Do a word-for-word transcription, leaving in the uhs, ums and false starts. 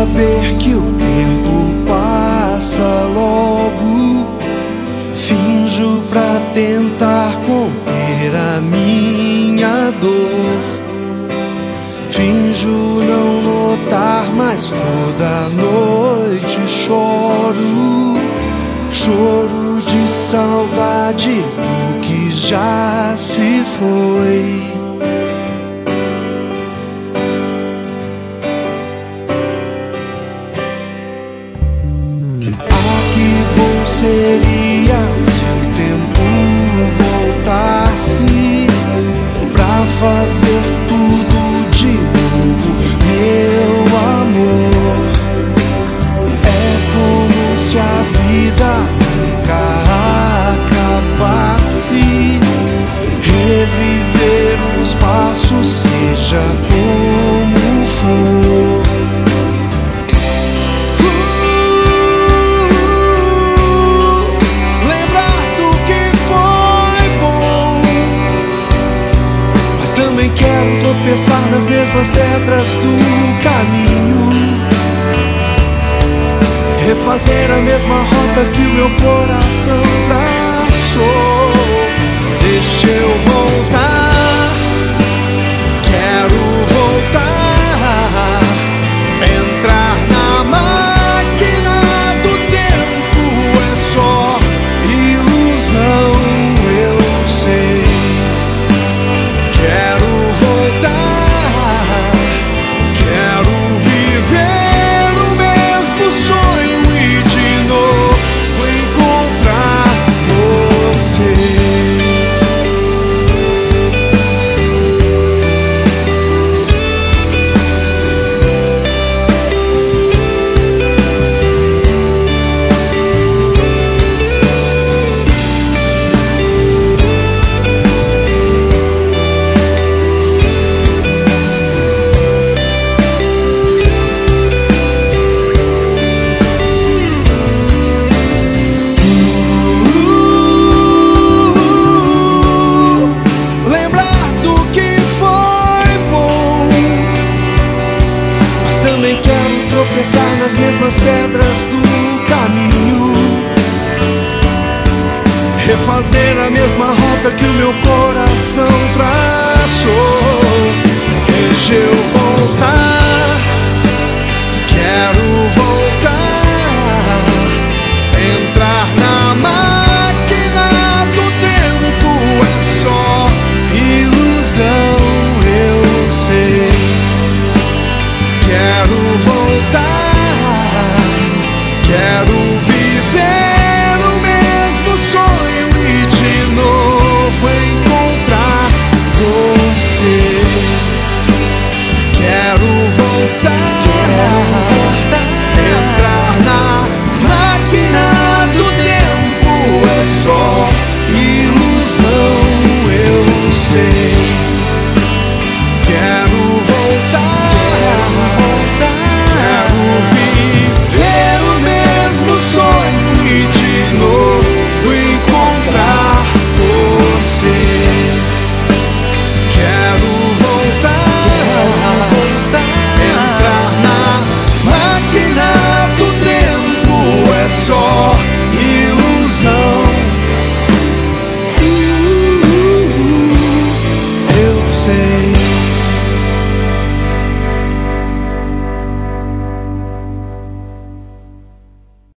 saber que o tempo passa logo. Finjo pra tentar conter a minha dor. Finjo não notar, mas toda noite choro. Choro de saudade do que já se foi. Ah, que bom seria se o tempo voltasse pra fazer tudo de novo, meu amor. É como se a vida nunca acabasse. Reviver os passos, seja como for. Também quero tropeçar nas mesmas pedras do caminho, refazer a mesma rota que o meu coração traçou. Deixa eu voltar, quero voltar, entrar na máquina do tempo. É só ilusão, eu sei. Quero tropeçar nas mesmas pedras do caminho, refazer a mesma rota que o meu coração traçou. Deixa eu voltar, quero voltar, entrar na máquina do tempo. É só ilusão, eu sei. Quero voltar.